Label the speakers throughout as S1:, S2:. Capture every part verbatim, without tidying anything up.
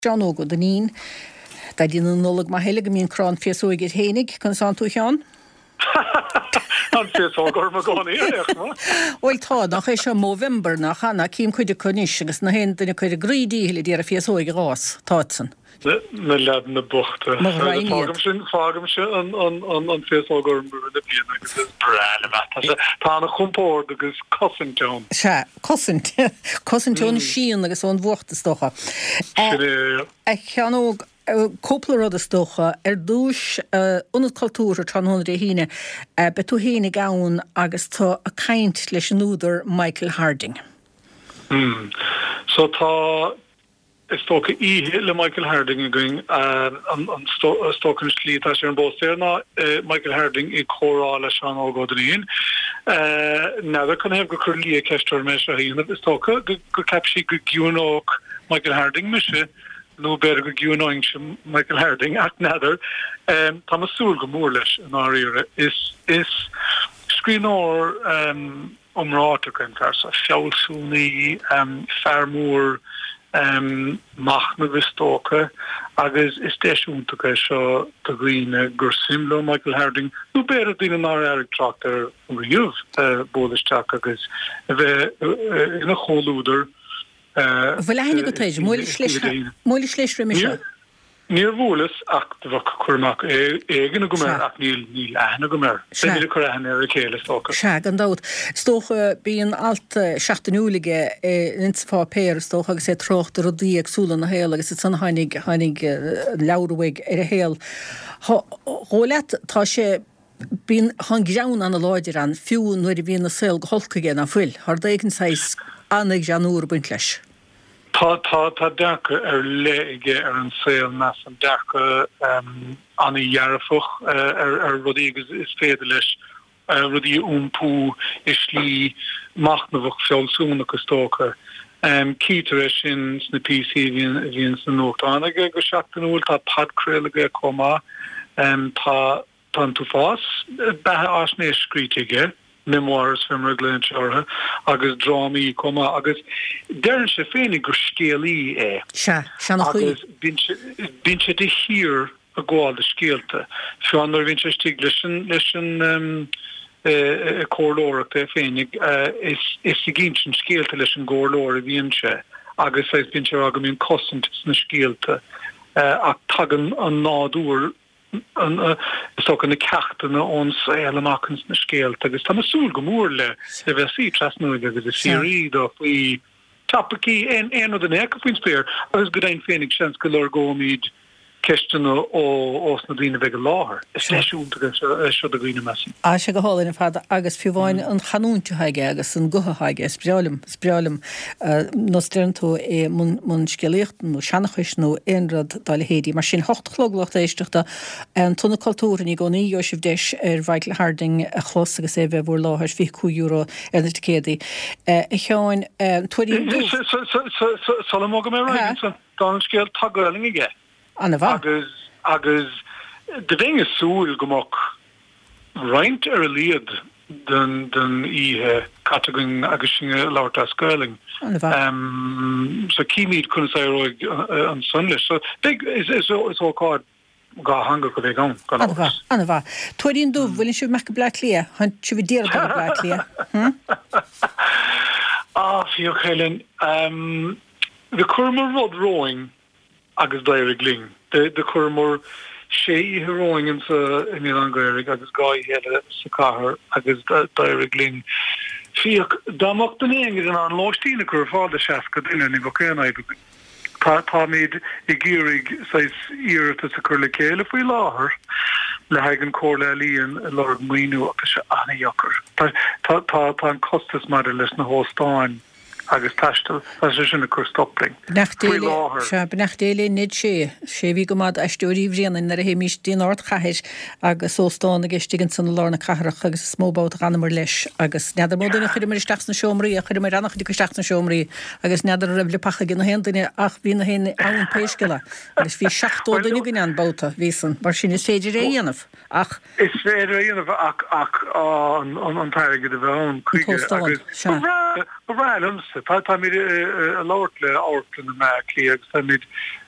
S1: John ógo den nín, da dín an nolag má heilig mín crán fiasúigid hénig, kan san tú Seán?
S2: An fiasúgur má gánaí éach, má?
S1: Oil tá, nach é se Movember nach hana, cím chuide conis, agus na hen dynna chuide grídí hili dír a fiasúig rás, táitsan.
S2: Na led na buchta. Fágam sin, fágam sin an fiasúgur mrúna bíana agus is brele tá na chumpór agus Cossintún.
S1: Se, Cossintún síon agus ón bhuachta stocha. E chean óg cúpla rud a stocha ar dúis unad cultúr tran húnra híine be tú híine gán agus tá a caint leis an údar Michael Harding.
S2: Mm. So tá is stocha ihe le Michael Harding going an an stocha slít as an bóstéir na Michael Harding i chorá leis an ágódaíon. Never can have go curlí ceistar me a híanamh is stocha go capsí go giúnóg Michael Harding mise no better go giúnóing sem Michael Harding at nether. Um, tá masúl go mór leis an áíire is is scríór um, omráta gan fer sa fiáilsúnaí um, fermór um, machna vistócha agus is deisiúntacha seo do gríine gur simlo Michael Harding no better dín an áir trachtar riúh uh, bólisteach agus bheith uh, ina chólúder
S1: Bhfuil lehanna go taide, móla sléisre mi seo?
S2: Níor bhólas ach bhah chuirmach éigen go mar ach níl níl lehanna go mar. Beidir chu lehanna ar a chéile stocha.
S1: Se, gan dáut. Stocha bíon alt seachtanúlige insfá péir stocha agus é trocht a rodí ag súla na héal agus san hánig hánig leabhaig ar a héal. Hólet tá sé bíon hang geann an a láidir an fiún nuair a bhíon na saoil go holca géan a fuil. Har daigen sais annig Janúr buint leis.
S2: Tá tá tá decha ar léige ar an saoil nas an decha um, an i dhearfaach uh, ar, ar rudí agus is féidir leis uh, rudí úmpú is slí machnamhach fiáilsúna go stócha. Um, Cítar sin sna P C bhíon san nóchtánaige go seachtanúil tá padcréalaige comá um, tá tá tú fás bethe asné scríteige. Memoirs from Reglan Chorha, agus drama comma, agus Darren Shafini gur scéalaí é.
S1: Se, se nach chuí.
S2: Agus bín sé de hir a gháil de scéalta. Seanar bhín sé stig leis an córlóireacht é féinnig is i ginn sin scéalta leis an górlóir a bhíon sé. Agus éis bín sé agam íon cosint na scéalta ach tagan an nádúr an is ook in de kachten ons helemaal na scale agus tá masúl gomór le de versie trasnoig agus de serie of we tapaki en en de nek of inspeer agus good ein fénig chans golor gomid question o os na dine vege láher isisiúnta se de grine messen.
S1: A se go hálinn a fada agus fiúháin an chanúnte haige agus an goha haige sprealim sprealim nó sternto é mun skeléchten nó seannachis nó einrad daile hédi mar sin hochtloglacht éisteachta an tunna cultúrin í goní Joseph Deis ar Michael Harding a chlos agus é bheith bhór láhar fi cú euro er de cédi. I cheáin tuairí
S2: Sal mo go mé ra gan scéal tagling ige. Agus agus de dinge súil gomach reint ar a liad den den ihe categóin agus singe láta scaling. Um, so cíimiid chun sé roig an sunlis. So big is is is all card ga hanga go big on.
S1: Anna Anna va. Tuairín dú bhfuil siú meach black lia, han siú vi déir black lia. Hm?
S2: Ah, fiú Helen. Um, the Kurma Rod rowing agus dairigling. De de chumór sé heroing in sa in Angairig agus gai hele sa cahar agus dairigling. Fiach damach den éingid an an láistína chur fáda seaca duine ní bhcéanaid tá tá míid i gírig sais íirta sa chur le céile faoi láthair le haigen cóla líon lord muoinú agus se anaíochar. Tá tá tá an costas mar leis na hóstáin agus tastal as sin a chur stopping.
S1: Benachtéile nid sé sé bhí go mad eistúí bhríanana ar a héimiis dín áirt chahéis agus sóstáin agus stigin san lána carach agus smóbát ganmar leis agus neadar módúna chuir mar isteach na seomraí a chuir mar annach dí isteach na seomraí agus neadar ribli pacha gin na hendaine ach bhí na hen an péiscile agus bhí seachtó duine gin an báta vísan mar sin is féidir é dhéanamh ach
S2: is féidir dhéanamh ach ach an an taige de bhán chuige agus Rálums, tá tá mí a láirt le áirtlan na me lí agus tá míid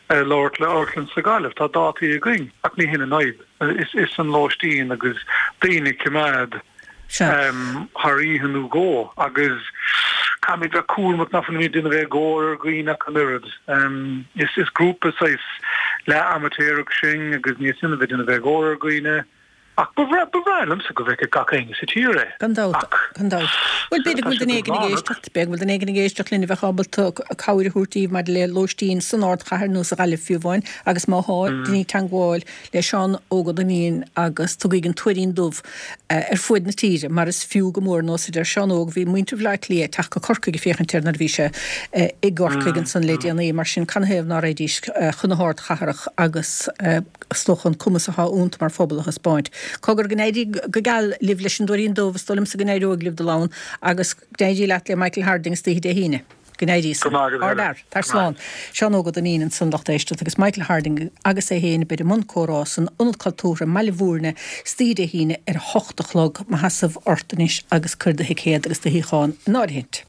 S2: Lord le orlan sa galh tá dátaí a going ach ní hinna naib is is an láistíín agus daine cumad haríhanú gó agus kamid a coolach na fan mí duna bheith ggóir gooine an nuad is is grúpa sais le amatéach sin agus níos sinna bheith duna bheith ggóir gooine ach bhráilm sa go bheith gacaine sa tíre.
S1: Gandát gandát. Bhfuil beidir bhfuil den éigen géisteach beag bhfuil den éigen géisteach lína bheith chabalta cabhair thuirtíí mar le lóistíín san áirt chaair nó a gaile fiúháin agus má háil duní tan gháil le seán ógad aníon agus tugaígann tuirín dumh ar fuid na tíre mar is fiú go mór nó idir seán óg bhí muintir bhleid lé teach go corca go féchan tearnar bhí se i gcorcaigin san léidirna mar sin canhéamh ná réidís chunathirt chaharach agus stochan cumas ath únt mar phobal a Spáint. Cogur gnéidí go gal liv leis an dúirín dómh stolim sa gnéidú a glibh de lán agus gnéidí leat le Michael Harding stíí de híine. Gnéidí ardar tar sláán seán ógad an íon san lachtéiste agus Michael Harding agus é héana beidir mun chorás an unad cultúra meile bhúrne stíí de híine ar hochtachlog ma hasamh ortanis agus chuirda hicéad agus de híáin náirhéint.